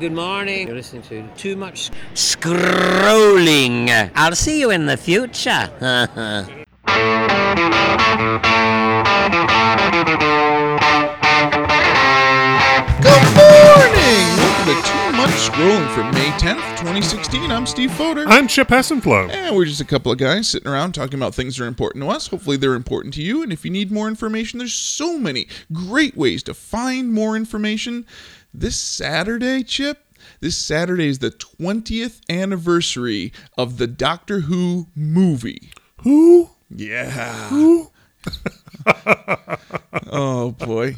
Good morning. You're listening to Too Much Scrolling. I'll see you in the future. Good morning! Welcome to Too Much Scrolling for May 10th, 2016. I'm Steve Foder. I'm Chip Hassenflow. And we're just a couple of guys sitting around talking about things that are important to us. Hopefully they're important to you. And if you need more information, there's so many great ways to find more information. This Saturday, Chip, this Saturday is the 20th anniversary of the Doctor Who movie. Who? Yeah. Who? Oh, boy.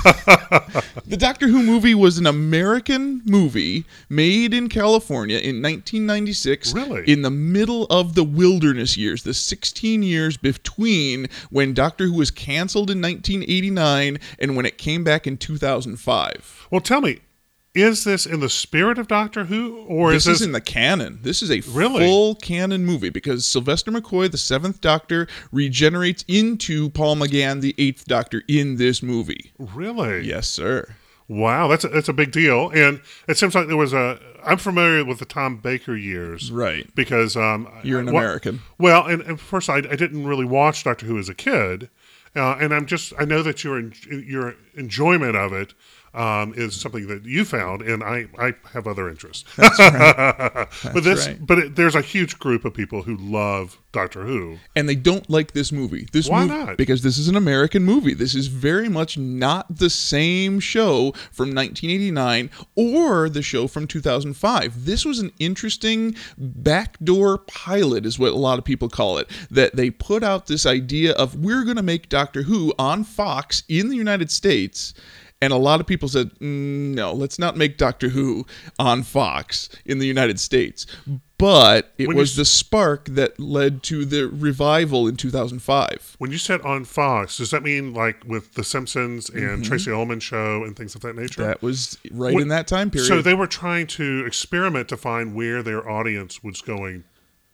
The Doctor Who movie was an American movie made in California in 1996. Really? In the middle of the wilderness years, the 16 years between when Doctor Who was canceled in 1989 and when it came back in 2005. Well, tell me, is this in the spirit of Doctor Who, or This is in the canon. This is a full canon movie because Sylvester McCoy, the 7th Doctor, regenerates into Paul McGann, the 8th Doctor, in this movie. Really? Yes, sir. Wow, that's a big deal. And it seems like there was I'm familiar with the Tom Baker years. Right. Because You're an American. Well, and first, I didn't really watch Doctor Who as a kid. And I know that your enjoyment of it is something that you found, and I have other interests. That's right. But there's a huge group of people who love Doctor Who, and they don't like this movie. Why not? Because this is an American movie. This is very much not the same show from 1989 or the show from 2005. This was an interesting backdoor pilot, is what a lot of people call it. That they put out this idea of we're going to make Doctor Who on Fox in the United States. And a lot of people said, no, let's not make Doctor Who on Fox in the United States. But it was the spark that led to the revival in 2005. When you said on Fox, does that mean like with The Simpsons and Tracy Ullman Show and things of that nature? That was in that time period. So they were trying to experiment to find where their audience was going.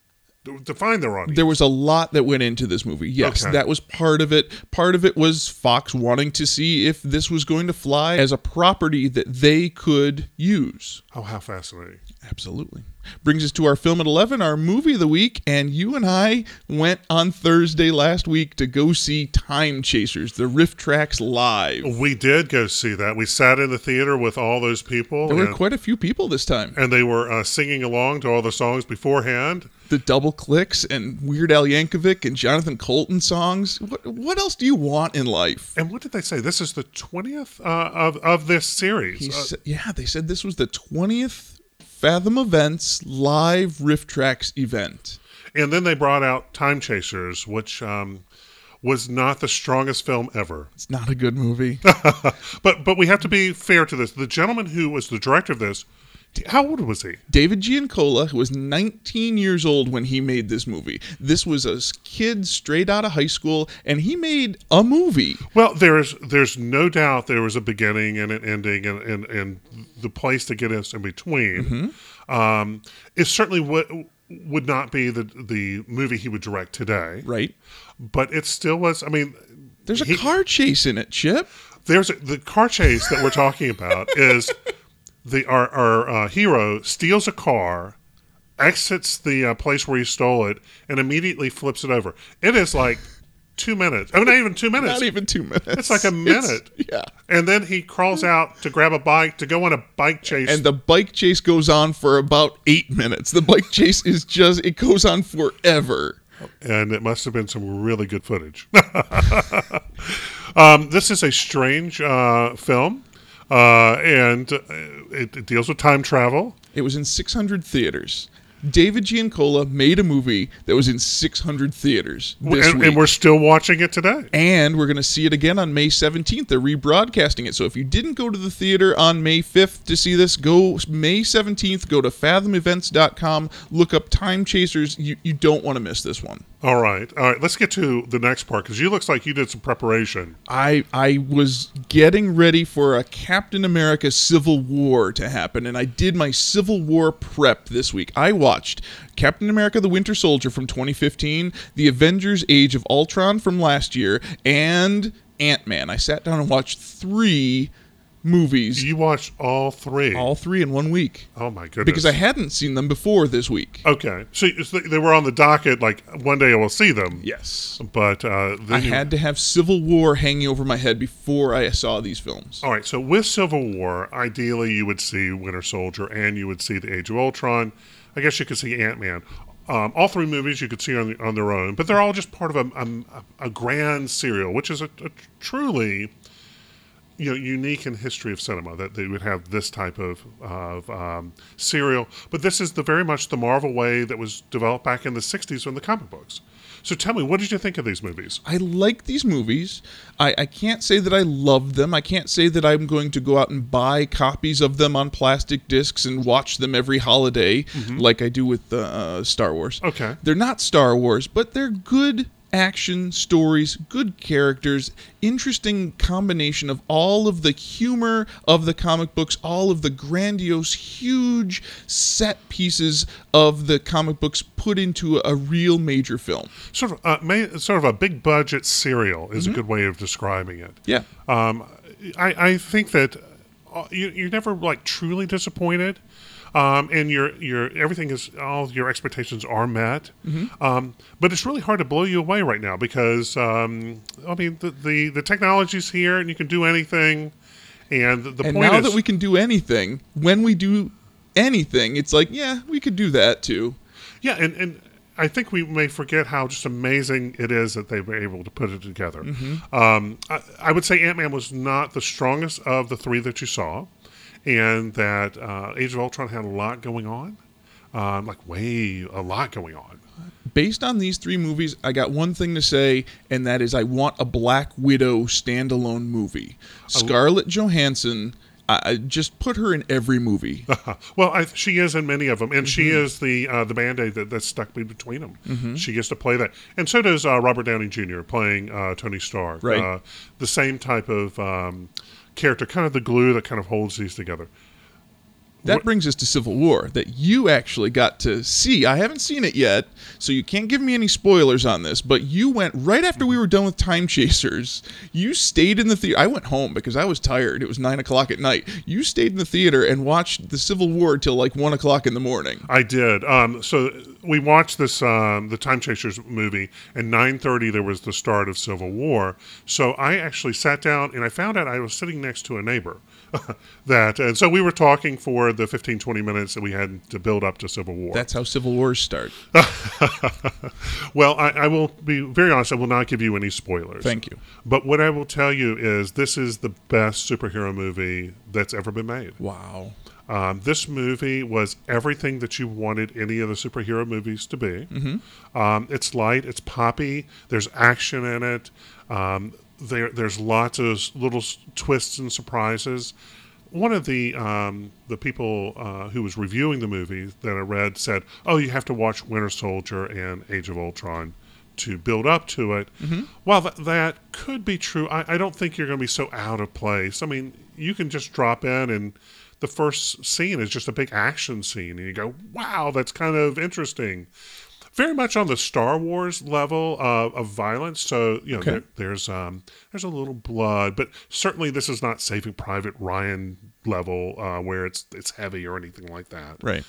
To find their audience. There was a lot that went into this movie. Yes, Okay. That was part of it. Part of it was Fox wanting to see if this was going to fly as a property that they could use. Oh, how fascinating. Absolutely. Brings us to our film at 11, our movie of the week, and you and I went on Thursday last week to go see Time Chasers, the Riff Tracks live. We did go see that. We sat in the theater with all those people. There were quite a few people this time. And they were singing along to all the songs beforehand. The Double Clicks and Weird Al Yankovic and Jonathan Colton songs. What else do you want in life? And what did they say? This is the 20th of this series. They said this was the 20th Fathom Events live Riff Tracks event. And then they brought out Time Chasers, which was not the strongest film ever. It's not a good movie. But we have to be fair to this. The gentleman who was the director of this, how old was he? David Giancola, who was 19 years old when he made this movie. This was a kid straight out of high school, and he made a movie. Well, there's no doubt there was a beginning and an ending and the place to get us in between. It certainly would not be the movie he would direct today. Right. But it still was, I mean... There's a car chase in it, Chip. The car chase that we're talking about is... Our hero steals a car, exits the place where he stole it, and immediately flips it over. It is like 2 minutes. I mean, not even 2 minutes. Not even 2 minutes. It's like a minute. Yeah. And then he crawls out to grab a bike, to go on a bike chase. And the bike chase goes on for about 8 minutes. The bike chase it goes on forever. And it must have been some really good footage. This is a strange film. And it deals with time travel. It was in 600 theaters. David Giancola made a movie that was in 600 theaters this week. And we're still watching it today. And we're going to see it again on May 17th. They're rebroadcasting it. So if you didn't go to the theater on May 5th to see this, go May 17th, go to fathomevents.com, look up Time Chasers. You don't want to miss this one. All right. Let's get to the next part, because you looks like you did some preparation. I was getting ready for a Captain America Civil War to happen, and I did my Civil War prep this week. I watched Captain America the Winter Soldier from 2015, The Avengers Age of Ultron from last year, and Ant-Man. I sat down and watched 3 movies, You watched all three. all three in 1 week, Oh my goodness! because I hadn't seen them before this week. Okay, so they were on the docket. Like one day I will see them. Yes. But I then had to have Civil War hanging over my head before I saw these films. All right, so with Civil War, ideally you would see Winter Soldier and you would see the Age of Ultron. I guess you could see Ant-Man. All three movies you could see on their own, but they're all just part of a grand serial, which is a truly unique in history of cinema that they would have this type of serial. But this is very much the Marvel way that was developed back in the 60s in the comic books. So tell me, what did you think of these movies? I like these movies. I can't say that I love them. I can't say that I'm going to go out and buy copies of them on plastic discs and watch them every holiday like I do with Star Wars. Okay. They're not Star Wars, but they're good action stories, good characters, interesting combination of all of the humor of the comic books, all of the grandiose, huge set pieces of the comic books put into a real major film. Sort of a big budget serial is a good way of describing it. Yeah. I think that you're never like truly disappointed. And your everything is, all your expectations are met. But it's really hard to blow you away right now because the technology's here and you can do anything. And the And point now is that we can do anything, when we do anything, it's like, yeah, we could do that too. yeah, and I think we may forget how just amazing it is that they were able to put it together. I would say Ant-Man was not the strongest of the three that you saw. And that Age of Ultron had a lot going on, a lot going on. Based on these three movies, I got one thing to say, and that is I want a Black Widow standalone movie. Scarlett Johansson, I just put her in every movie. Well, she is in many of them, and she is the Band-Aid that's stuck between them. She gets to play that. And so does Robert Downey Jr. playing Tony Stark. Right. The same type of character, kind of the glue that kind of holds these together. That brings us to Civil War, that you actually got to see. I haven't seen it yet, so you can't give me any spoilers on this, but you went right after we were done with Time Chasers. You stayed in the theater. I went home because I was tired. It was 9 o'clock at night. You stayed in the theater and watched the Civil War till like 1 o'clock in the morning. I did. So we watched this the Time Chasers movie, and 9:30 there was the start of Civil War. So I actually sat down, and I found out I was sitting next to a neighbor. And so we were talking for the 15-20 minutes that we had to build up to Civil War. That's how Civil Wars start. Well, I will be very honest. I will not give you any spoilers. Thank you. But what I will tell you is this is the best superhero movie that's ever been made. Wow. This movie was everything that you wanted any of the superhero movies to be. It's light. It's poppy. There's action in it. There's lots of little twists and surprises. One of the people who was reviewing the movie that I read said, "Oh, you have to watch Winter Soldier and Age of Ultron to build up to it." While that could be true, I don't think you're going to be so out of place. I mean, you can just drop in and the first scene is just a big action scene, and you go, "Wow, that's kind of interesting." Very much on the Star Wars level of violence. So, Okay. there's a little blood, but certainly this is not Saving Private Ryan level where it's heavy or anything like that. Right.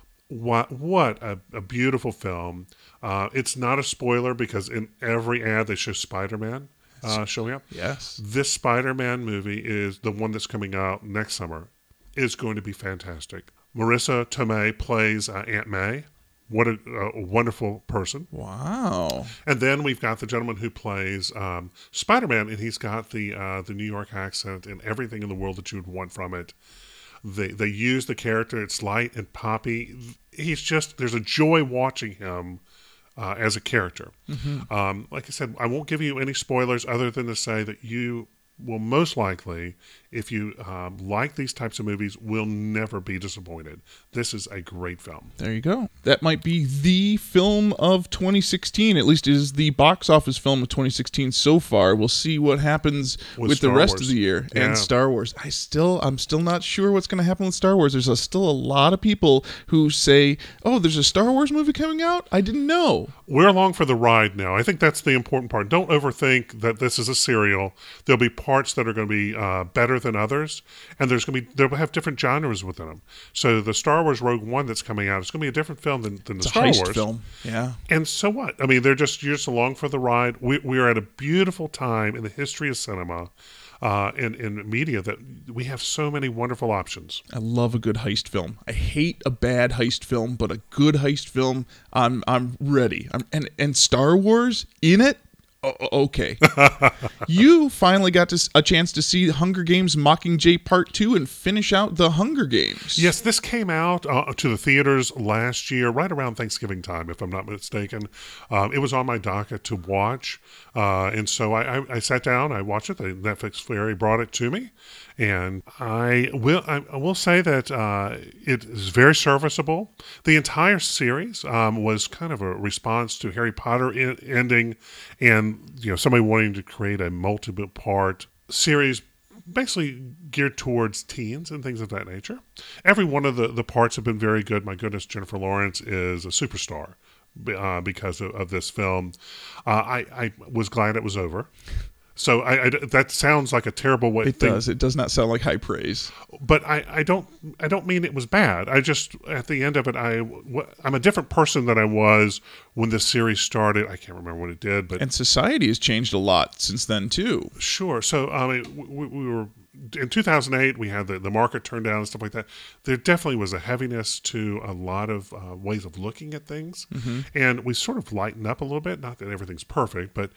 What a beautiful film. It's not a spoiler because in every ad they show Spider-Man showing up. Yes. This Spider-Man movie is the one that's coming out next summer. Is going to be fantastic. Marissa Tomei plays Aunt May. What a wonderful person. Wow. And then we've got the gentleman who plays Spider-Man, and he's got the New York accent and everything in the world that you would want from it. They use the character. It's light and poppy. There's a joy watching him as a character. Like I said, I won't give you any spoilers other than to say that you will most likely, if you like these types of movies, will never be disappointed. This is a great film. There you go. That might be the film of 2016. At least it is the box office film of 2016 so far. We'll see what happens with the Star rest Wars. of the year Yeah. and Star Wars. I'm still not sure what's going to happen with Star Wars. There's still a lot of people who say, "Oh, there's a Star Wars movie coming out? I didn't know." We're along for the ride now. I think that's the important part. Don't overthink that this is a serial. There'll be parts that are going to be better than others, and they'll have different genres within them. So the Star Wars Rogue One that's coming out is going to be a different film than the It's a Star heist Wars film. Yeah. And so what? I mean, you're just along for the ride. We are at a beautiful time in the history of cinema, in media, that we have so many wonderful options. I love a good heist film. I hate a bad heist film, but a good heist film, I'm ready. And Star Wars in it? Okay. You finally got a chance to see Hunger Games Mockingjay Part 2 and finish out the Hunger Games. Yes, this came out to the theaters last year, right around Thanksgiving time, if I'm not mistaken. It was on my docket to watch, and so I sat down, I watched it. The Netflix Fairy brought it to me, and I will say that it is very serviceable. The entire series was kind of a response to Harry Potter ending, and somebody wanting to create a multiple-part series basically geared towards teens and things of that nature. Every one of the parts have been very good. My goodness, Jennifer Lawrence is a superstar because of this film. I was glad it was over. So that sounds like a terrible way. It does. It does not sound like high praise. But I don't mean it was bad. I just, at the end of it, I'm a different person than I was when this series started. I can't remember when it did, but And society has changed a lot since then too. Sure. So we were in 2008. We had the market turned down and stuff like that. There definitely was a heaviness to a lot of ways of looking at things, and we sort of lightened up a little bit. Not that everything's perfect, but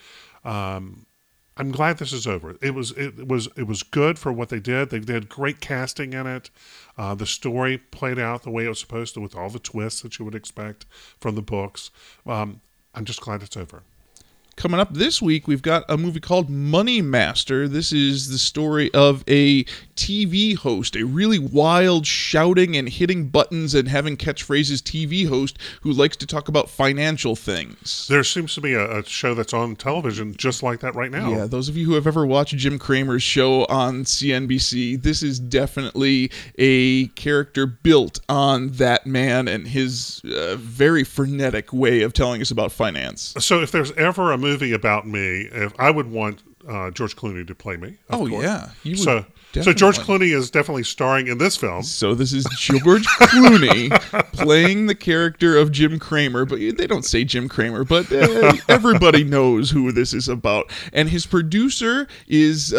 I'm glad this is over. It was good for what they did. They did great casting in it. The story played out the way it was supposed to, with all the twists that you would expect from the books. I'm just glad it's over. Coming up this week, we've got a movie called Money Master. This is the story of a TV host, a really wild, shouting and hitting buttons and having catchphrases TV host who likes to talk about financial things. There seems to be a show that's on television just like that right now. Yeah, those of you who have ever watched Jim Cramer's show on CNBC, this is definitely a character built on that man and his very frenetic way of telling us about finance. So if there's ever a movie about me, if I would want George Clooney to play me. Of course. Yeah. You would so George Clooney is definitely starring in this film. So this is George Clooney playing the character of Jim Cramer, but they don't say Jim Cramer, but everybody knows who this is about. And his producer is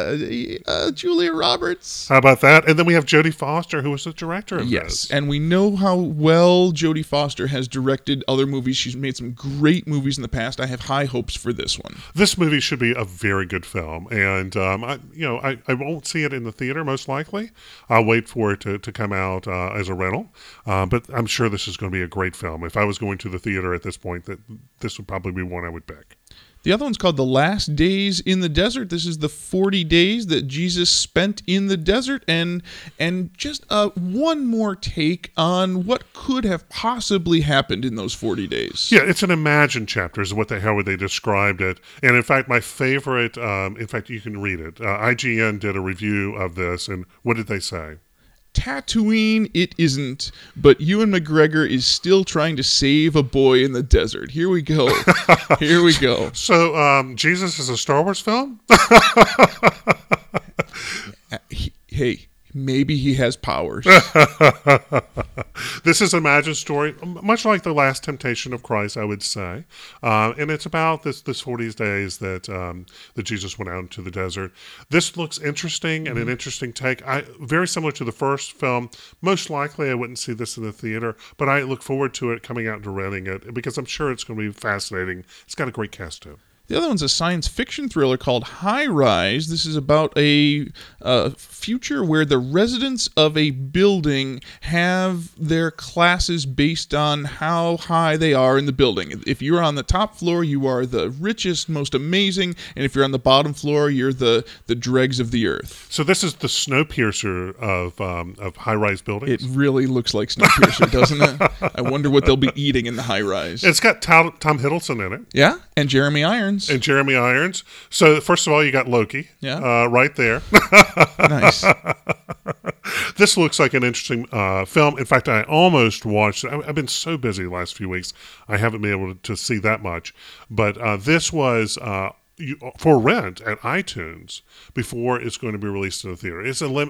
Julia Roberts. How about that? And then we have Jodie Foster, who was the director of Yes, this. and we know how well Jodie Foster has directed other movies. She's made some great movies in the past. I have high hopes for this one. This movie should be a very good film, and I won't see it in the theater most likely. I'll wait for it to come out as a rental, but I'm sure this is going to be a great film. If I was going to the theater at this point, this would probably be one I would pick. The other one's called The Last Days in the Desert. This is the 40 days that Jesus spent in the desert, and just one more take on what could have possibly happened in those 40 days. Yeah, it's an imagined chapter is how they described it. And in fact, my favorite, in fact, you can read it. IGN did a review of this, and what did they say? Tatooine, it isn't, but Ewan McGregor is still trying to save a boy in the desert. Here we go. Here we go. So, Jesus is a Star Wars film? Hey, maybe he has powers. This is an imagined story, much like The Last Temptation of Christ, I would say. And it's about this 40 days that Jesus went out into the desert. This looks interesting and an interesting take. Very similar to the first film. Most likely I wouldn't see this in the theater, but I look forward to it coming out and renting it because I'm sure it's going to be fascinating. It's got a great cast too. The other one's a science fiction thriller called High Rise. This is about a future where the residents of a building have their classes based on how high they are in the building. If you're on the top floor, you are the richest, most amazing, and if you're on the bottom floor, you're the dregs of the earth. So this is the Snowpiercer of high-rise buildings? It really looks like Snowpiercer, doesn't it? I wonder what they'll be eating in the high rise. It's got Tom Hiddleston in it. Yeah, and Jeremy Irons. And Jeremy Irons. So first of all, you got Loki. Yeah. Right there. Nice. This looks like an interesting film. In fact, I almost watched it. I've been so busy the last few weeks, I haven't been able to see that much. But this was, for rent at iTunes before it's going to be released in the theater.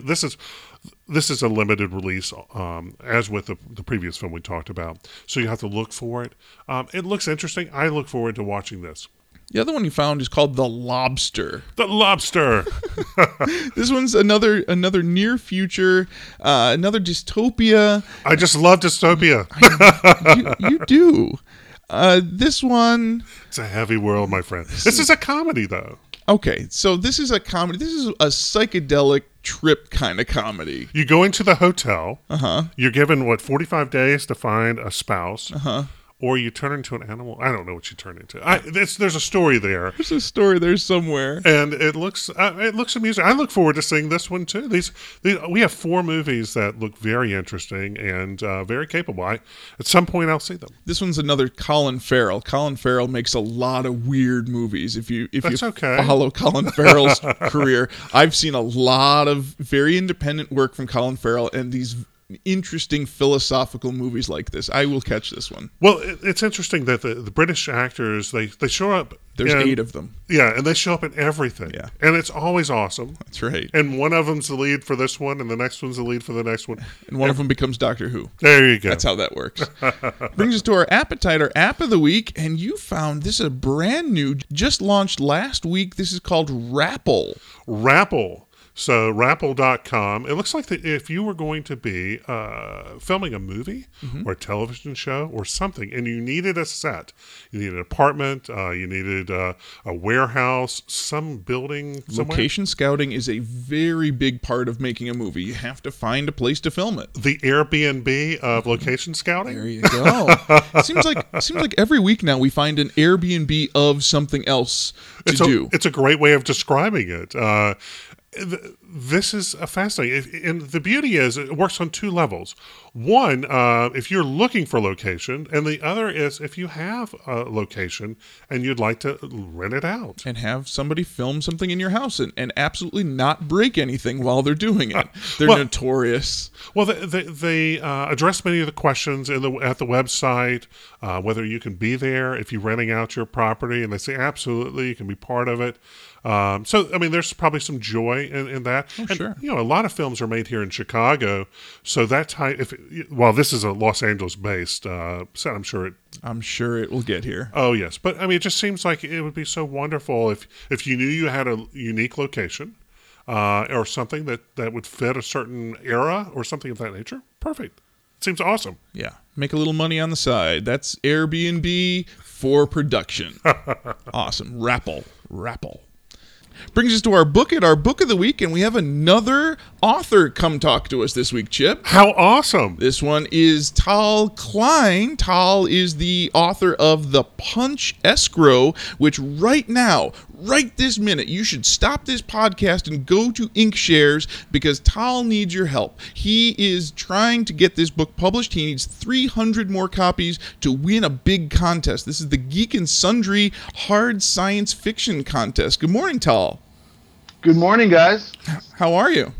This is a limited release, as with the previous film we talked about. So you have to look for it. It looks interesting. I look forward to watching this. The other one you found is called The Lobster. The Lobster. This one's another near future, another dystopia. I just love dystopia. You do. This one... It's a heavy world, my friend. This is a comedy, though. Okay, so this is a comedy. This is a psychedelic trip kind of comedy. You go into the hotel. Uh-huh. You're given, 45 days to find a spouse. Uh-huh. Or you turn into an animal. I don't know what you turn into. There's a story there. There's a story there somewhere. And it looks amusing. I look forward to seeing this one, too. We have 4 movies that look very interesting and very capable. At some point, I'll see them. This one's another Colin Farrell. Colin Farrell makes a lot of weird movies. If you follow Colin Farrell's career, I've seen a lot of very independent work from Colin Farrell and these interesting philosophical movies like this. I will catch this one. Well, it's interesting that the British actors, they show up. There's 8 of them. Yeah, and they show up in everything. Yeah. And it's always awesome. That's right. And one of them's the lead for this one, and the next one's the lead for the next one. And one of them becomes Doctor Who. There you go. That's how that works. Brings us to our Appetite, our app of the week, and you found this is a brand new, just launched last week. This is called Rapple. Rapple. So Rapple.com, it looks like that if you were going to be filming a movie or a television show or something, and you needed a set, you needed an apartment, you needed a warehouse, some building somewhere. Location scouting is a very big part of making a movie. You have to find a place to film it. The Airbnb of location scouting? There you go. It seems like every week now we find an Airbnb of something else to do. It's a great way of describing it. This is fascinating. And the beauty is it works on 2 levels. One, if you're looking for location, and the other is if you have a location and you'd like to rent it out. And have somebody film something in your house and absolutely not break anything while they're doing it. They're notorious. Well, they address many of the questions at the website, whether you can be there if you're renting out your property, and they say absolutely, you can be part of it. So, I mean, there's probably some joy in that. Oh, and, sure. A lot of films are made here in Chicago, so that time, while this is a Los Angeles-based set, I'm sure it will get here. Oh, yes. But, I mean, it just seems like it would be so wonderful if you knew you had a unique location or something that would fit a certain era or something of that nature. Perfect. It seems awesome. Yeah. Make a little money on the side. That's Airbnb for production. Awesome. Rapple. Brings us to our book of the week, and we have another author come talk to us this week, Chip. How awesome. This one is Tal Klein. Tal is the author of The Punch Escrow, which right now, right this minute, you should stop this podcast and go to Inkshares because Tal needs your help. He is trying to get this book published. He needs 300 more copies to win a big contest. This is the Geek and Sundry Hard Science Fiction Contest. Good morning, Tal. Good morning, guys. How are you?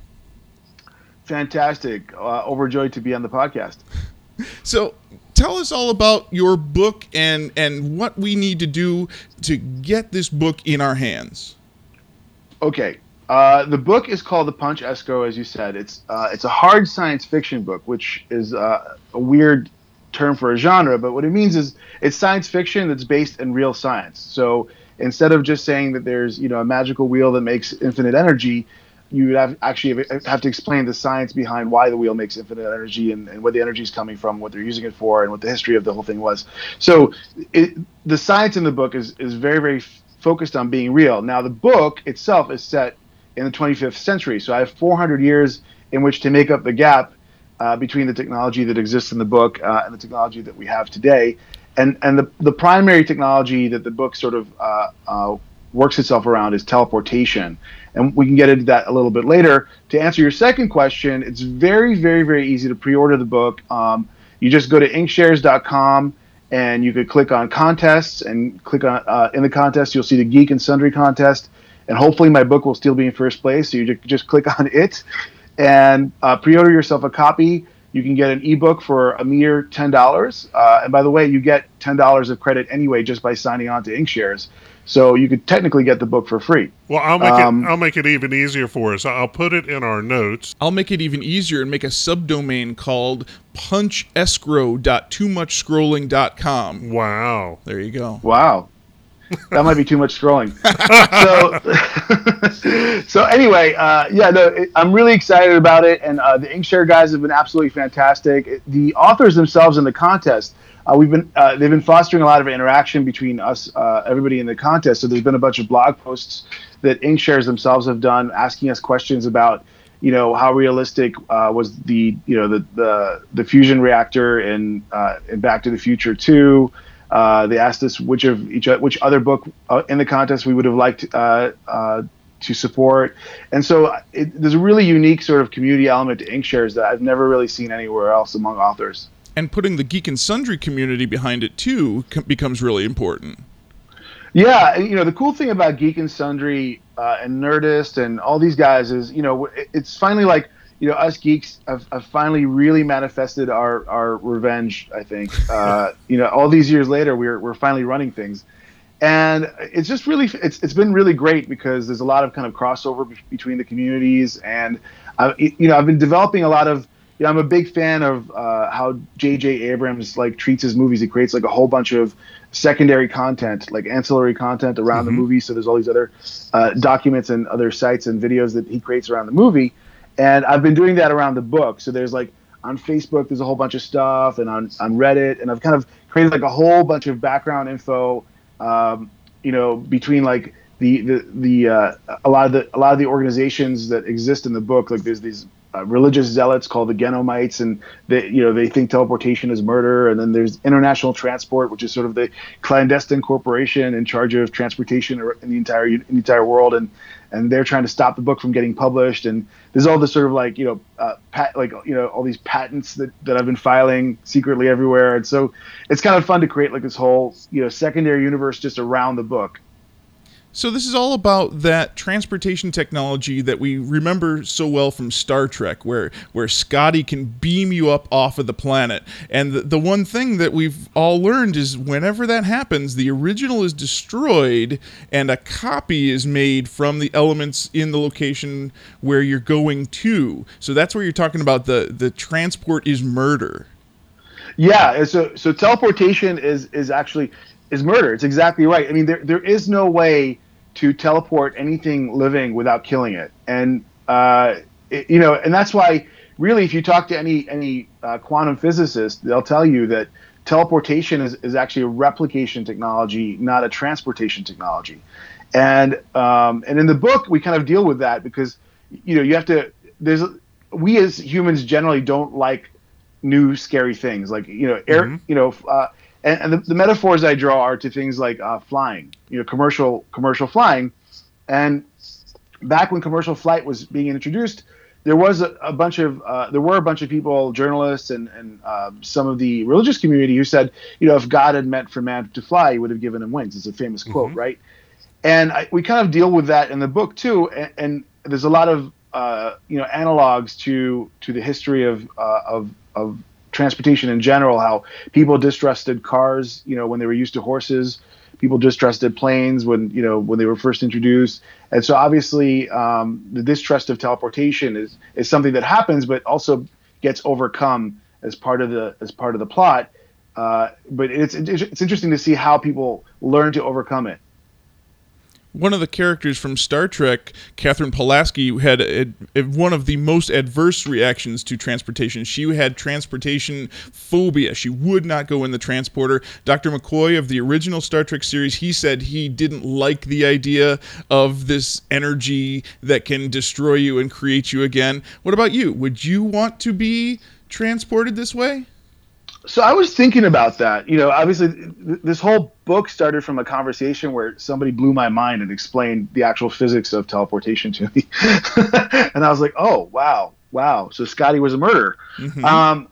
Fantastic. Overjoyed to be on the podcast. So tell us all about your book and what we need to do to get this book in our hands. Okay. The book is called The Punch Escrow, as you said. It's a hard science fiction book, which is a weird term for a genre, but what it means is it's science fiction that's based in real science. So instead of just saying that there's a magical wheel that makes infinite energy, you would have to explain the science behind why the wheel makes infinite energy and where the energy is coming from, what they're using it for, and what the history of the whole thing was. So the science in the book is very, very focused on being real. Now, the book itself is set in the 25th century, so I have 400 years in which to make up the gap between the technology that exists in the book and the technology that we have today. And the primary technology that the book sort of works itself around is teleportation. And we can get into that a little bit later. To answer your second question, it's very, very, very easy to pre-order the book. You just go to inkshares.com and you could click on contests and click on in the contest, you'll see the Geek and Sundry contest. And hopefully my book will still be in first place. So you just click on it and pre-order yourself a copy. You can get an ebook for a mere $10. And by the way, you get $10 of credit anyway just by signing on to Inkshares. So you could technically get the book for free. Well, I'll make it even easier for us. I'll put it in our notes. I'll make it even easier and make a subdomain called punchescrow.toomuchscrolling.com. Wow. There you go. Wow. That might be too much scrolling. So anyway, I'm really excited about it, and the Inkshare guys have been absolutely fantastic. The authors themselves in the contest, they've been fostering a lot of interaction between us, everybody in the contest. So there's been a bunch of blog posts that Inkshares themselves have done, asking us questions about, how realistic was the fusion reactor in Back to the Future 2. They asked us which other book in the contest we would have liked to support, and so there's a really unique sort of community element to Inkshares that I've never really seen anywhere else among authors. And putting the Geek and Sundry community behind it too becomes really important. Yeah, the cool thing about Geek and Sundry and Nerdist and all these guys is, it's finally like, us geeks have finally really manifested our revenge, I think. All these years later, we're finally running things. And it's just really, it's been really great because there's a lot of kind of crossover between the communities. And, I've been developing a lot of, I'm a big fan of how J.J. Abrams treats his movies. He creates a whole bunch of secondary content, ancillary content around the movie. So there's all these other documents and other sites and videos that he creates around the movie. And I've been doing that around the book. So there's on Facebook, there's a whole bunch of stuff, and on Reddit, and I've kind of created a whole bunch of background info, between a lot of the organizations that exist in the book. There's these religious zealots called the Genomites, and they think teleportation is murder. And then there's International Transport, which is sort of the clandestine corporation in charge of transportation in the entire world, and they're trying to stop the book from getting published. And there's all this sort of all these patents that I've been filing secretly everywhere. And so it's kind of fun to create this whole secondary universe just around the book. So this is all about that transportation technology that we remember so well from Star Trek, where Scotty can beam you up off of the planet. And the one thing that we've all learned is whenever that happens, the original is destroyed and a copy is made from the elements in the location where you're going to. So that's where you're talking about the transport is murder. Yeah, so teleportation is murder. It's exactly right. I mean, there is no way to teleport anything living without killing it, and and that's why really, if you talk to any quantum physicist, they'll tell you that teleportation is actually a replication technology, not a transportation technology. And in the book, we kind of deal with that because you have to. We as humans generally don't like new scary things air. And the metaphors I draw are to things like flying, commercial flying. And back when commercial flight was being introduced, there was a bunch of people, journalists, and some of the religious community who said, if God had meant for man to fly, he would have given him wings. It's a famous quote, right? And we kind of deal with that in the book too. And there's a lot of analogs to the history of transportation in general, how people distrusted cars, when they were used to horses. People distrusted planes when they were first introduced. And so obviously the distrust of teleportation is something that happens, but also gets overcome as part of the plot. But it's interesting to see how people learn to overcome it. One of the characters from Star Trek, Catherine Pulaski, had one of the most adverse reactions to transportation. She had transportation phobia. She would not go in the transporter. Dr. McCoy of the original Star Trek series, he said he didn't like the idea of this energy that can destroy you and create you again. What about you? Would you want to be transported this way? So I was thinking about that. Obviously, this whole book started from a conversation where somebody blew my mind and explained the actual physics of teleportation to me. And I was like, oh, wow. So Scotty was a murderer. Mm-hmm.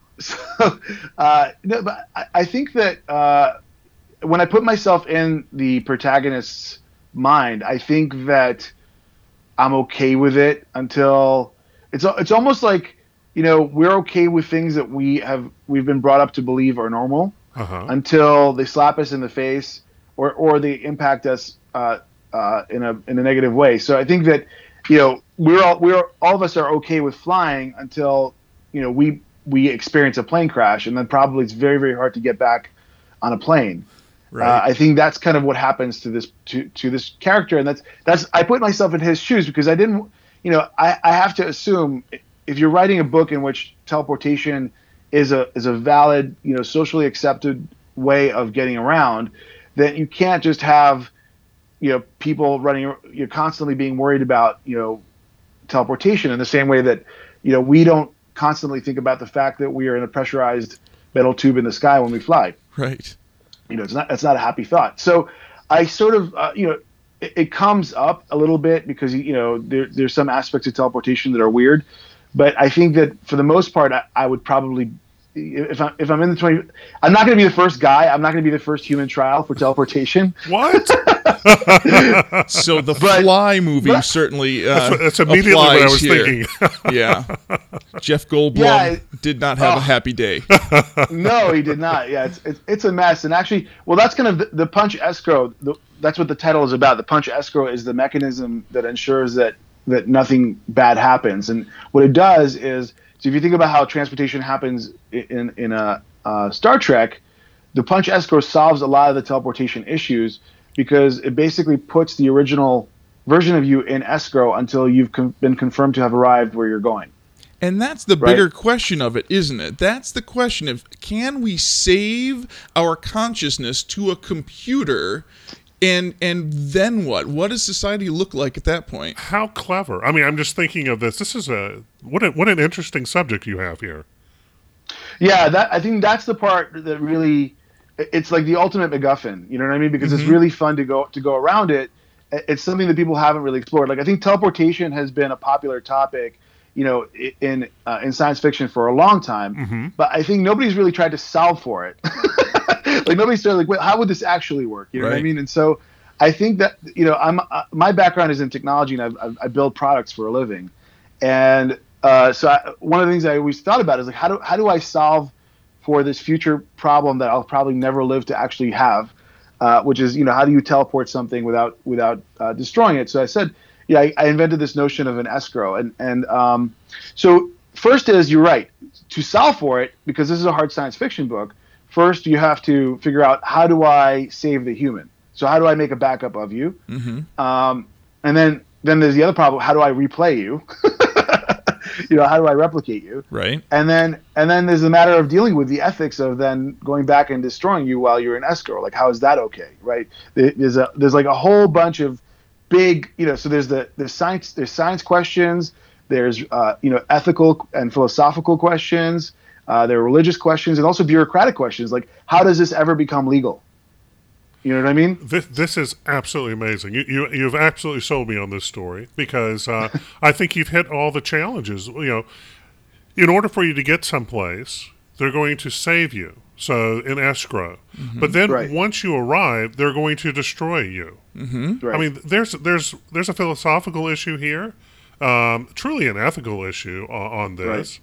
But I think that when I put myself in the protagonist's mind, I think that I'm okay with it until it's almost like we're okay with things that we've been brought up to believe are normal Uh-huh. until they slap us in the face or they impact us in a negative way. So I think that we're all of us are okay with flying until we experience a plane crash, and then probably it's very, very hard to get back on a plane. Right. I think that's kind of what happens to this character, and that's I put myself in his shoes because I didn't, I have to assume if you're writing a book in which teleportation is a valid, socially accepted way of getting around, then you can't just have people running, you're constantly being worried about teleportation in the same way that we don't constantly think about the fact that we are in a pressurized metal tube in the sky when we fly. Right. It's not a happy thought. So I sort of it comes up a little bit because there's some aspects of teleportation that are weird, but I think that for the most part I would probably, if I'm in the 20, I'm not going to be the first guy. I'm not going to be the first human trial for teleportation. What? So the Fly movie certainly that's immediately what I was here. thinking. Yeah. Jeff Goldblum did not have a happy day. No, he did not. Yeah, it's a mess. And actually, well, that's kind of the punch escrow. That's what the title is about. The punch escrow is the mechanism that ensures that nothing bad happens. And what it does is, so if you think about how transportation happens in a Star Trek, the punch escrow solves a lot of the teleportation issues because it basically puts the original version of you in escrow until you've been confirmed to have arrived where you're going. And that's the bigger question of it, isn't it? That's the question of, can we save our consciousness to a computer, and then what? What does society look like at that point? How clever. I mean, I'm just thinking of this. This is what an interesting subject you have here. Yeah, I think that's the part that really, it's like the ultimate MacGuffin. You know what I mean? Because it's really fun to go around it. It's something that people haven't really explored. Like, I think teleportation has been a popular topic, in science fiction for a long time, but I think nobody's really tried to solve for it. Like, nobody's started like, wait, how would this actually work? You know what I mean? And so I think that my background is in technology, and I build products for a living, and one of the things I always thought about is like, how do I solve for this future problem that I'll probably never live to actually have, which is how do you teleport something without destroying it? So I said, I invented this notion of an escrow, and so first is, you're right, to solve for it, because this is a hard science fiction book. First, you have to figure out, how do I save the human? So how do I make a backup of you? And then there's the other problem: how do I replay you? How do I replicate you? Right. And then there's the matter of dealing with the ethics of then going back and destroying you while you're in escrow. Like, how is that okay? Right. There's like a whole bunch of big, so there's science questions, there's ethical and philosophical questions, there are religious questions, and also bureaucratic questions, like, how does this ever become legal? You know what I mean? This is absolutely amazing. You've absolutely sold me on this story, because I think you've hit all the challenges. In order for you to get someplace, they're going to save you, so in escrow. But then once you arrive, they're going to destroy you. I mean, there's a philosophical issue here, truly an ethical issue on this.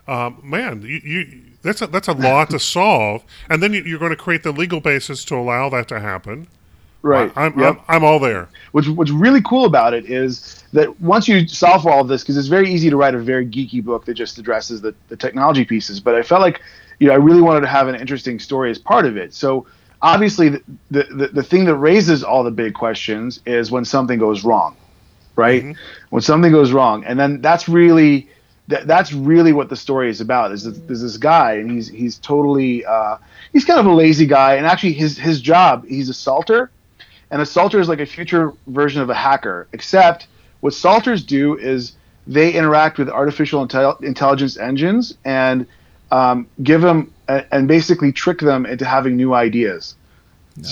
Man, that's a lot to solve, and then you're going to create the legal basis to allow that to happen. Right. I'm all there. What's really cool about it is that once you solve all of this, because it's very easy to write a very geeky book that just addresses the technology pieces, but I felt like I really wanted to have an interesting story as part of it. So obviously the thing that raises all the big questions is when something goes wrong, right? When something goes wrong, and then that's really what the story is about. There's this guy, and he's totally he's kind of a lazy guy, and actually his job, he's a salter, and a salter is like a future version of a hacker, except what salters do is they interact with artificial intelligence engines and give them and basically trick them into having new ideas. Nice.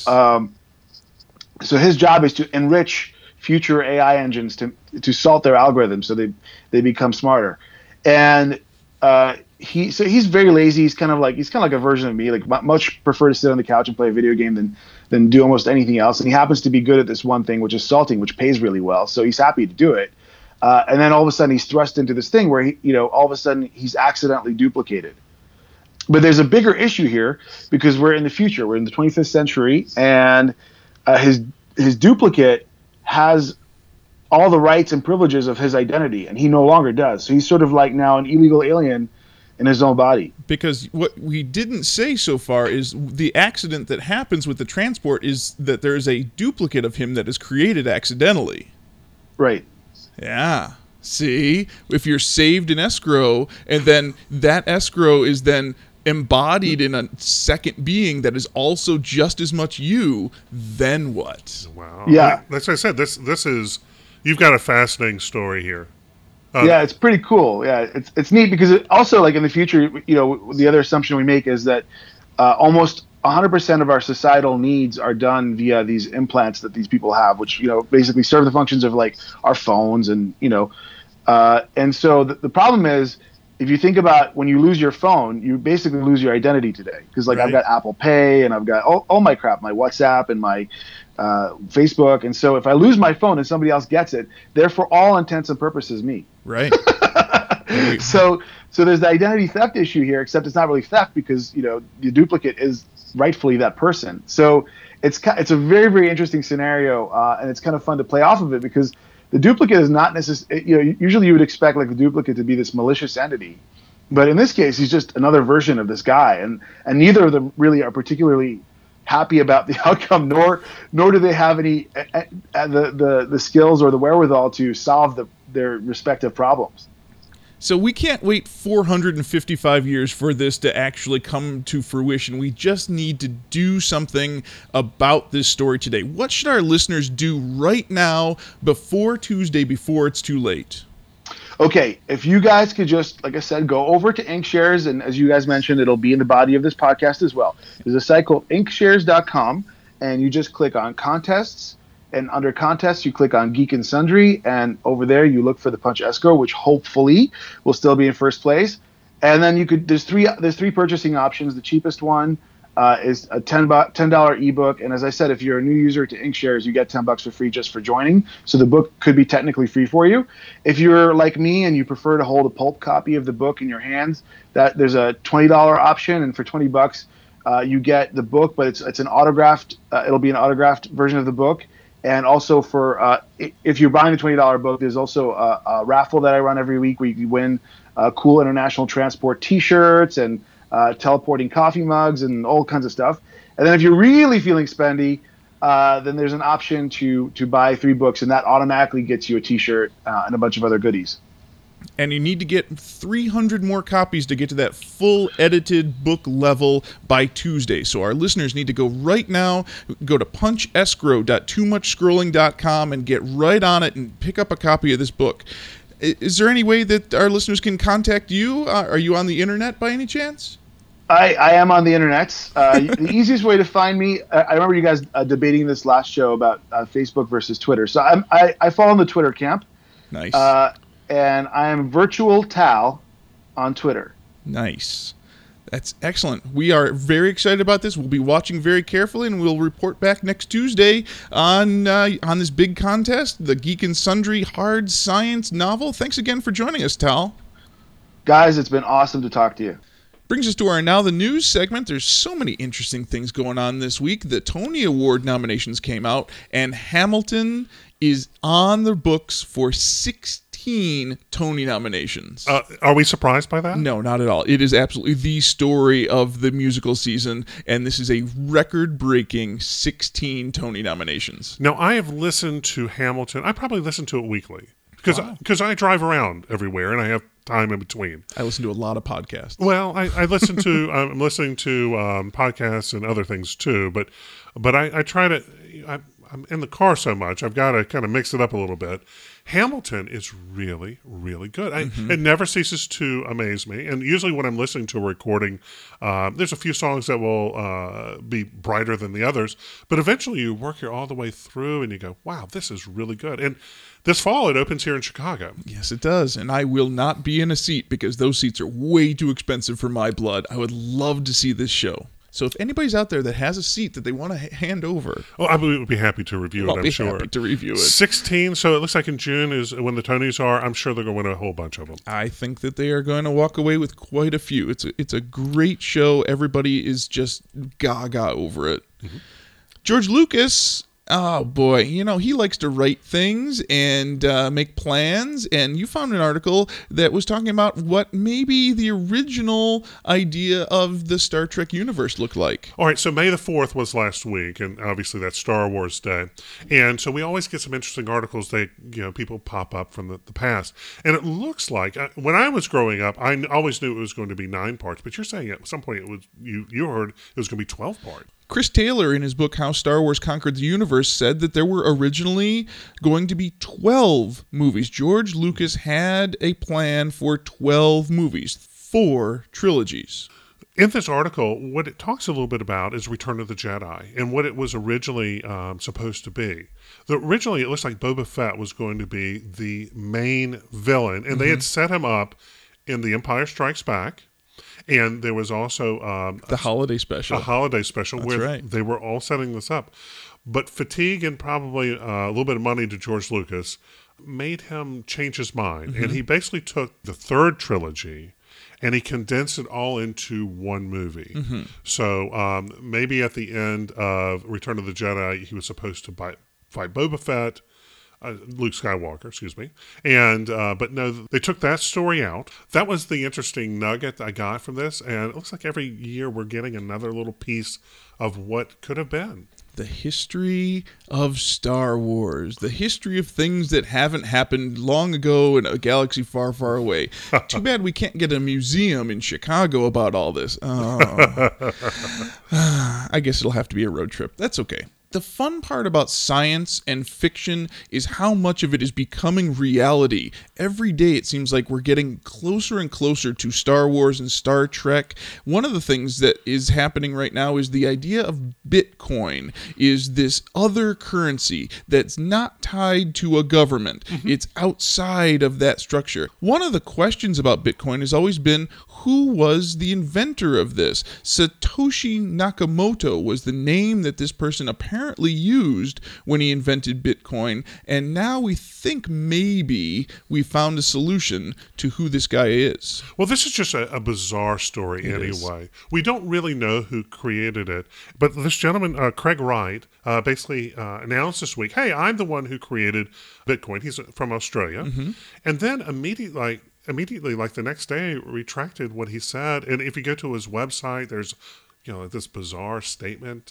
So his job is to enrich future AI engines to salt their algorithms so they become smarter. And he's very lazy. He's kind of like a version of me. Like, much prefer to sit on the couch and play a video game than do almost anything else. And he happens to be good at this one thing, which is salting, which pays really well. So he's happy to do it. And then all of a sudden he's thrust into this thing where all of a sudden he's accidentally duplicated. But there's a bigger issue here because we're in the future. We're in the 25th century, and his duplicate has all the rights and privileges of his identity, and he no longer does. So he's sort of like now an illegal alien in his own body. Because what we didn't say so far is the accident that happens with the transport is that there is a duplicate of him that is created accidentally. Right. Yeah. See, if you're saved in escrow, and then that escrow is then embodied in a second being that is also just as much you, then what? Wow. Yeah. That's what I said. This is, you've got a fascinating story here. Yeah, it's pretty cool. Yeah, it's neat because it also, like, in the future, the other assumption we make is that almost 100% of our societal needs are done via these implants that these people have, which basically serve the functions of like our phones, and and so the problem is, if you think about when you lose your phone, you basically lose your identity today. Because like, right. I've got Apple Pay, and I've got all my crap, my WhatsApp and my Facebook. And so if I lose my phone and somebody else gets it, they're for all intents and purposes me. Right. So there's the identity theft issue here, except it's not really theft because, the duplicate is rightfully that person. So it's a very, very interesting scenario, and it's kind of fun to play off of it because the duplicate is not necessarily, usually you would expect like the duplicate to be this malicious entity. But in this case, he's just another version of this guy. And neither of them really are particularly happy about the outcome, nor do they have any the skills or the wherewithal to solve their respective problems. So we can't wait 455 years for this to actually come to fruition. We just need to do something about this story today. What should our listeners do right now before Tuesday, before it's too late? Okay, if you guys could just, like I said, go over to Inkshares, and as you guys mentioned, it'll be in the body of this podcast as well. There's a site called inkshares.com, and you just click on contests, and under contests, you click on Geek and Sundry, and over there you look for the Punch Escrow, which hopefully will still be in first place. And then there's three purchasing options. The cheapest one is a $10 ebook, and as I said, if you're a new user to Inkshares, you get $10 for free just for joining. So the book could be technically free for you. If you're like me and you prefer to hold a pulp copy of the book in your hands, there's a $20 option, and for $20 you get the book, but it's an autographed. It'll be an autographed version of the book. And also for if you're buying the $20 book, there's also a raffle that I run every week where you can win cool international transport T-shirts and teleporting coffee mugs and all kinds of stuff. And then if you're really feeling spendy, then there's an option to buy 3 books, and that automatically gets you a T-shirt and a bunch of other goodies. And you need to get 300 more copies to get to that full edited book level by Tuesday. So our listeners need to go right now, go to punchescrow.toomuchscrolling.com and get right on it and pick up a copy of this book. Is there any way that our listeners can contact you? Are you on the internet by any chance? I am on the internet. The easiest way to find me, I remember you guys debating this last show about Facebook versus Twitter. So I fall in the Twitter camp. Nice. And I am Virtual Tal on Twitter. Nice. That's excellent. We are very excited about this. We'll be watching very carefully, and we'll report back next Tuesday on this big contest, the Geek and Sundry Hard Science novel. Thanks again for joining us, Tal. Guys, it's been awesome to talk to you. Brings us to our Now the News segment. There's so many interesting things going on this week. The Tony Award nominations came out, and Hamilton is on the books for 16 Tony nominations. Are we surprised by that? No, not at all. It is absolutely the story of the musical season, and this is a record-breaking 16 Tony nominations. Now, I have listened to Hamilton. I probably listen to it weekly because I drive around everywhere and I have time in between. I listen to a lot of podcasts. Well, I listen to I'm listening to podcasts and other things too, but I try to. I'm in the car so much, I've got to kind of mix it up a little bit. Hamilton is really, really good. It never ceases to amaze me. And usually when I'm listening to a recording, there's a few songs that will be brighter than the others. But eventually you work it all the way through and you go, wow, this is really good. And this fall it opens here in Chicago. Yes, it does. And I will not be in a seat because those seats are way too expensive for my blood. I would love to see this show. So if anybody's out there that has a seat that they want to hand over, Oh, I would be happy to review it, I'll I'm be sure. happy to review it. 16, so it looks like in June is when the Tonys are. I'm sure they're going to win a whole bunch of them. I think that they are going to walk away with quite a few. It's a great show. Everybody is just gaga over it. Mm-hmm. George Lucas, oh boy, he likes to write things and make plans. And you found an article that was talking about what maybe the original idea of the Star Trek universe looked like. All right, so May the 4th was last week, and obviously that's Star Wars Day. And so we always get some interesting articles that, people pop up from the past. And it looks like, when I was growing up, I always knew it was going to be 9 parts, but you're saying at some point it was you heard it was going to be 12 parts. Chris Taylor, in his book How Star Wars Conquered the Universe, said that there were originally going to be 12 movies. George Lucas had a plan for 12 movies, 4 trilogies. In this article, what it talks a little bit about is Return of the Jedi and what it was originally supposed to be. Originally, it looks like Boba Fett was going to be the main villain, and they had set him up in The Empire Strikes Back. And there was also The holiday special. a holiday special That's where right. they were all setting this up. But fatigue and probably a little bit of money to George Lucas made him change his mind. And he basically took the third trilogy and he condensed it all into one movie. So maybe at the end of Return of the Jedi, he was supposed to fight Boba Fett, Luke Skywalker, excuse me. And but no, they took that story out. That was the interesting nugget I got from this. And it looks like every year we're getting another little piece of what could have been. The history of Star Wars. The history of things that haven't happened long ago in a galaxy far, far away. Too bad we can't get a museum in Chicago about all this. Oh. I guess it'll have to be a road trip. That's okay. The fun part about science and fiction is how much of it is becoming reality. Every day it seems like we're getting closer and closer to Star Wars and Star Trek. One of the things that is happening right now is the idea of Bitcoin is this other currency that's not tied to a government. It's outside of that structure. One of the questions about Bitcoin has always been, who was the inventor of this? Satoshi Nakamoto was the name that this person apparently used when he invented Bitcoin, and now we think maybe we found a solution to who this guy is. Well, this is just a bizarre story anyway. We don't really know who created it, but this gentleman, Craig Wright, basically announced this week, hey, I'm the one who created Bitcoin. He's from Australia. And then immediately, like the next day, retracted what he said. And if you go to his website, there's, this bizarre statement.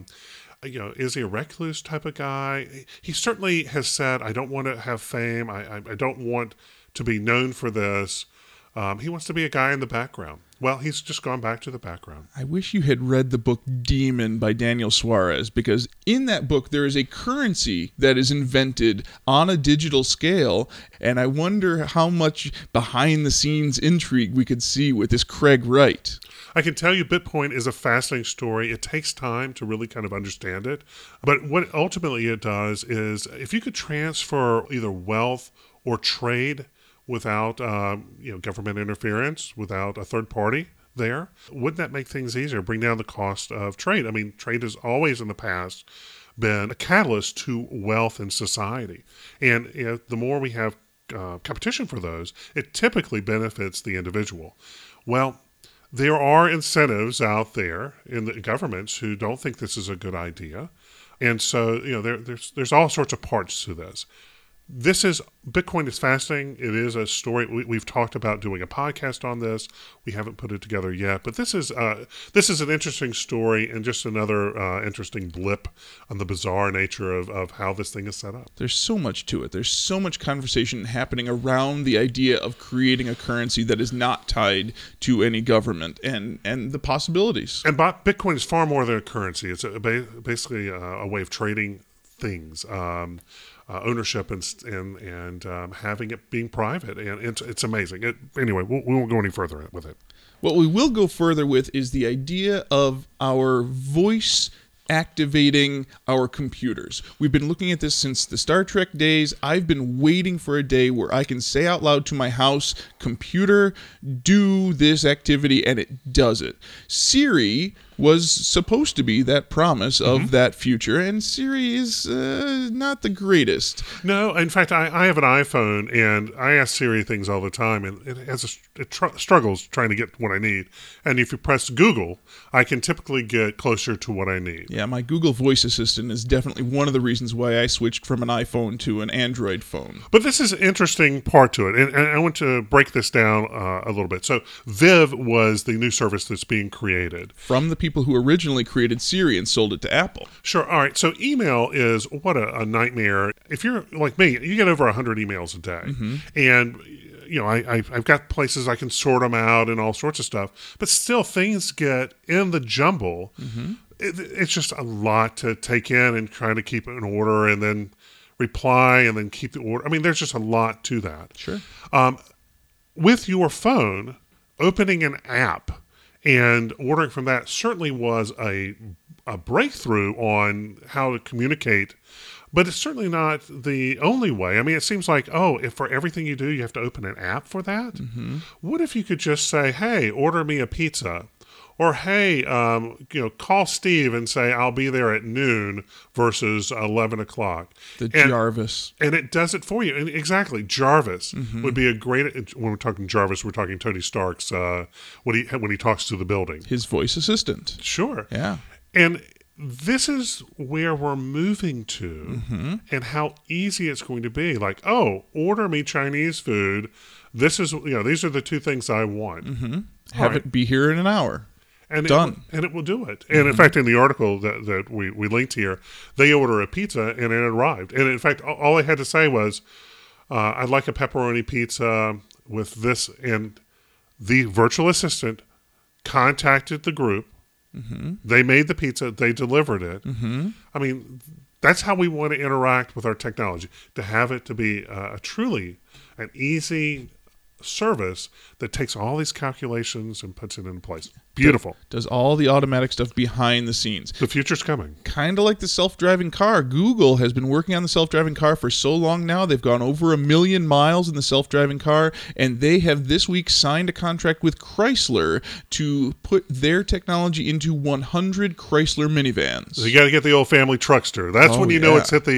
Is he a recluse type of guy? He certainly has said, I don't want to have fame. I don't want to be known for this. He wants to be a guy in the background. Well, he's just gone back to the background. I wish you had read the book Demon by Daniel Suarez, because in that book there is a currency that is invented on a digital scale, and I wonder how much behind-the-scenes intrigue we could see with this Craig Wright. I can tell you Bitcoin is a fascinating story. It takes time to really kind of understand it. But what ultimately it does is if you could transfer either wealth or trade without government interference, without a third party there, wouldn't that make things easier, bring down the cost of trade? I mean, trade has always in the past been a catalyst to wealth in society. And the more we have competition for those, it typically benefits the individual. Well, there are incentives out there in the governments who don't think this is a good idea. And so, there's all sorts of parts to this. Bitcoin is fascinating. It is a story. We've talked about doing a podcast on this. We haven't put it together yet, but this is an interesting story and just another interesting blip on the bizarre nature of how this thing is set up. There's so much to it. There's so much conversation happening around the idea of creating a currency that is not tied to any government and the possibilities. And Bitcoin is far more than a currency. It's basically a way of trading things. Ownership and having it being private, and it's amazing. Anyway, we won't go any further with it. What we will go further with is the idea of our voice activating our computers. We've been looking at this since the Star Trek days. I've been waiting for a day where I can say out loud to my house, computer, do this activity, and it does it. Siri was supposed to be that promise of that future, and Siri is not the greatest. No, in fact, I have an iPhone, and I ask Siri things all the time, and it struggles trying to get what I need. And if you press Google, I can typically get closer to what I need. Yeah, my Google Voice Assistant is definitely one of the reasons why I switched from an iPhone to an Android phone. But this is an interesting part to it, and I want to break this down a little bit. So Viv was the new service that's being created. From the people who originally created Siri and sold it to Apple. Sure. All right. So email is what a nightmare. If you're like me, you get over 100 emails a day. And, I've got places I can sort them out and all sorts of stuff. But still, things get in the jumble. It's just a lot to take in and try to keep it in order and then reply and then keep the order. I mean, there's just a lot to that. Sure. With your phone, opening an app and ordering from that certainly was a breakthrough on how to communicate, but it's certainly not the only way. I mean, it seems like, if for everything you do, you have to open an app for that. What if you could just say, hey, order me a pizza? Or, hey, call Steve and say, I'll be there at noon versus 11 o'clock. Jarvis. And it does it for you. And exactly. Jarvis would be a great, when we're talking Jarvis, we're talking Tony Stark's, when he talks to the building. His voice assistant. Sure. Yeah. And this is where we're moving to and how easy it's going to be. Like, order me Chinese food. These are the two things I want. Have it be here in an hour. And done. It will do it. And in fact, in the article that we linked here, they order a pizza and it arrived. And in fact, all I had to say was, I'd like a pepperoni pizza with this. And the virtual assistant contacted the group. They made the pizza. They delivered it. I mean, that's how we want to interact with our technology, to have it to be truly an easy service that takes all these calculations and puts it into place. Beautiful. Does all the automatic stuff behind the scenes. The future's coming. Kind of like the self-driving car. Google has been working on the self-driving car for so long now. They've gone over 1 million miles in the self-driving car, and they have this week signed a contract with Chrysler to put their technology into 100 Chrysler minivans. So you got to get the old family truckster. That's when you know it's hit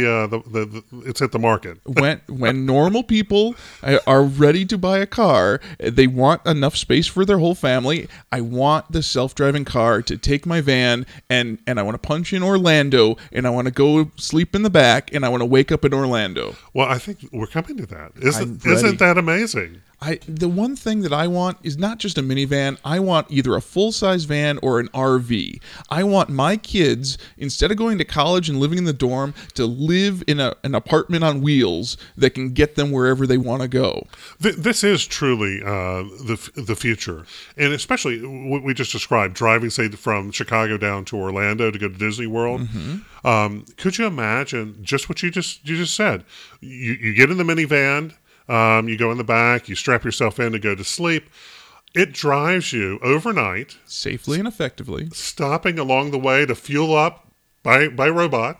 it's hit the market. When normal people are ready to buy a car, they want enough space for their whole family. I want the self-driving car to take my van and I want to punch in Orlando and I want to go sleep in the back and I want to wake up in Orlando. Well, I think we're coming to that. Isn't that amazing? The one thing that I want is not just a minivan. I want either a full-size van or an RV. I want my kids, instead of going to college and living in the dorm, to live in an apartment on wheels that can get them wherever they want to go. This is truly the future. And especially what we just described, driving, say, from Chicago down to Orlando to go to Disney World. Could you imagine just what you just said? You get in the minivan. You go in the back, you strap yourself in to go to sleep. It drives you overnight. Safely and effectively. Stopping along the way to fuel up by robot.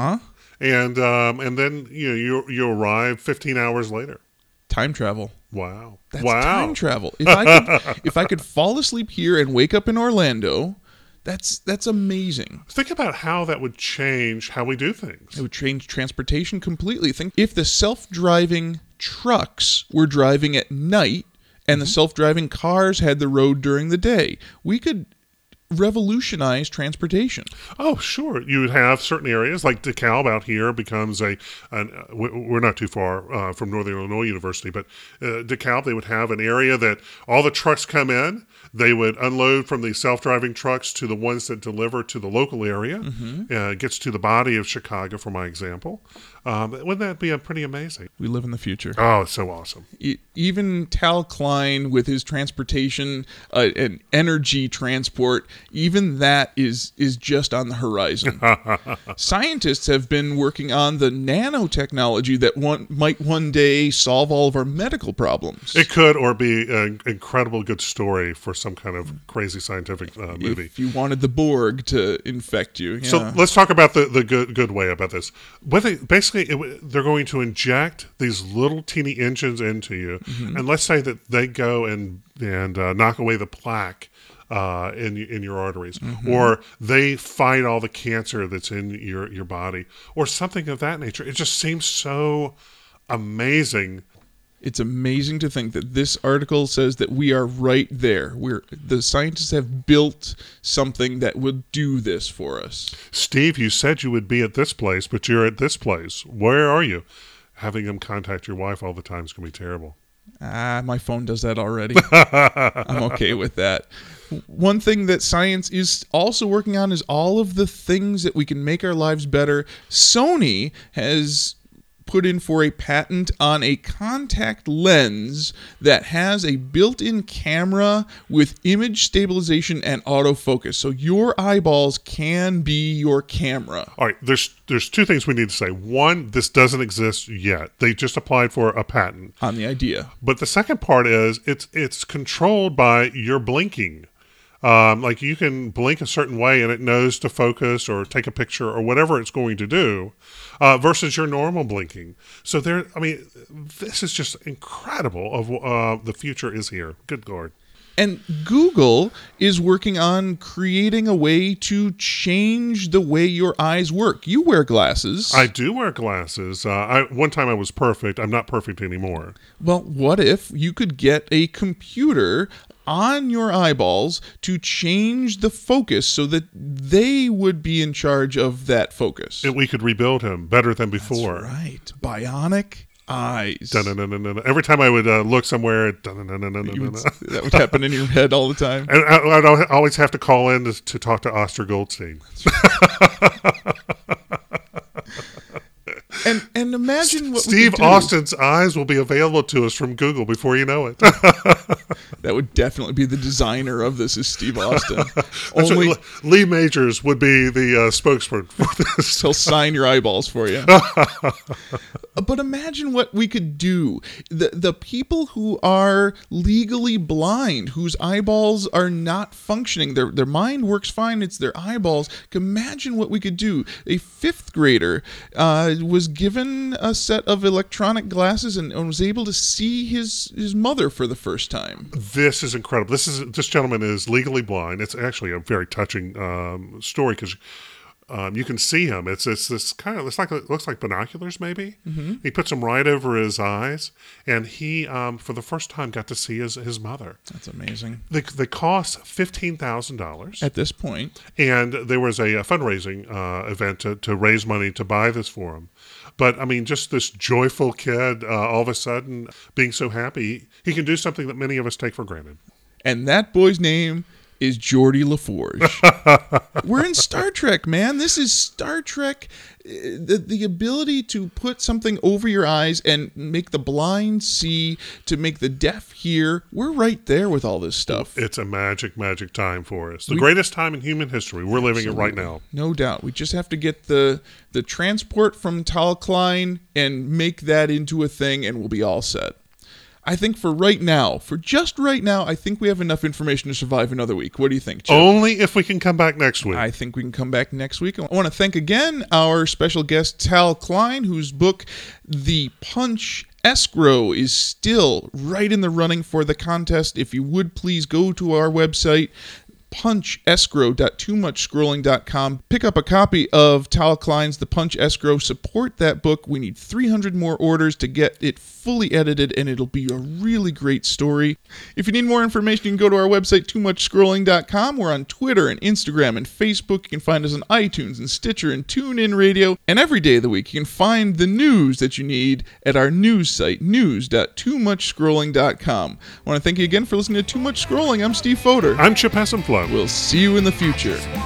And then you arrive 15 hours later. Time travel. Wow. That's time travel. If I could fall asleep here and wake up in Orlando, that's amazing. Think about how that would change how we do things. It would change transportation completely. Think if the self-driving trucks were driving at night and the self-driving cars had the road during the day, we could revolutionize transportation. Oh, sure. You would have certain areas like DeKalb out here becomes we're not too far from Northern Illinois University, but DeKalb, they would have an area that all the trucks come in. They would unload from the self-driving trucks to the ones that deliver to the local area. It gets to the body of Chicago, for my example. Wouldn't that be pretty amazing? We live in the future. Oh, it's so awesome. Even Tal Klein with his transportation and energy transport, even that is just on the horizon. Scientists have been working on the nanotechnology that might one day solve all of our medical problems. It could, or be an incredible good story for some kind of crazy scientific movie. If you wanted the Borg to infect you. Yeah. So let's talk about the good way about this. They're going to inject these little teeny engines into you, and let's say that they go and knock away the plaque in your arteries, or they fight all the cancer that's in your body, or something of that nature. It just seems so amazing. It's amazing to think that this article says that we are right there. The scientists have built something that will do this for us. Steve, you said you would be at this place, but you're at this place. Where are you? Having them contact your wife all the time is going to be terrible. My phone does that already. I'm okay with that. One thing that science is also working on is all of the things that we can make our lives better. Sony has put in for a patent on a contact lens that has a built-in camera with image stabilization and autofocus. So your eyeballs can be your camera. All right, there's two things we need to say. One, this doesn't exist yet. They just applied for a patent On the idea. But the second part is it's controlled by your blinking. Like you can blink a certain way and it knows to focus or take a picture or whatever it's going to do, versus your normal blinking. So this is just incredible of the future is here. Good Lord. And Google is working on creating a way to change the way your eyes work. You wear glasses. I do wear glasses. One time I was perfect. I'm not perfect anymore. Well, what if you could get a computer on your eyeballs to change the focus so that they would be in charge of that focus? And we could rebuild him better than before. That's right. Bionic eyes. Dun-dun-dun-dun-dun. Every time I would look somewhere, dun-dun-dun-dun-dun-dun. That would happen in your head all the time. And I'd always have to call in to talk to Oster Goldstein. And imagine what Steve we could do. Austin's eyes will be available to us from Google before you know it. That would definitely be the designer of this is Steve Austin. Only Lee Majors would be the spokesman for this. He'll sign your eyeballs for you. But imagine what we could do. The people who are legally blind, whose eyeballs are not functioning, their mind works fine, it's their eyeballs. Imagine what we could do. A fifth grader was given a set of electronic glasses and was able to see his mother for the first time. This is incredible. This gentleman is legally blind. It's actually a very touching story because you can see him. It's this kind of it looks like binoculars maybe. Mm-hmm. He puts them right over his eyes, and he for the first time got to see his mother. That's amazing. They cost $15,000 at this point, and there was a fundraising event to raise money to buy this for him. But I mean, just this joyful kid, all of a sudden being so happy, he can do something that many of us take for granted. And that boy's name is Geordi LaForge. We're in Star Trek, man. This is Star Trek. The ability to put something over your eyes and make the blind see, to make the deaf hear. We're right there with all this stuff. It's a magic time for us. The greatest time in human history. We're living it right now. No doubt. We just have to get the transport from Tal Klein and make that into a thing, and we'll be all set. I think for just right now, I think we have enough information to survive another week. What do you think, Chip? Only if we can come back next week. I think we can come back next week. I want to thank again our special guest, Tal Klein, whose book, The Punch Escrow, is still right in the running for the contest. If you would please go to our website, punchescrow.toomuchscrolling.com. Pick up a copy of Tal Klein's The Punch Escrow. Support that book. We need 300 more orders to get it fully edited, and it'll be a really great story. If you need more information, you can go to our website, toomuchscrolling.com. We're on Twitter and Instagram and Facebook. You can find us on iTunes and Stitcher and TuneIn Radio. And every day of the week, you can find the news that you need at our news site, news.toomuchscrolling.com. I want to thank you again for listening to Too Much Scrolling. I'm Steve Fodor. I'm Chip Hassenflow. We'll see you in the future.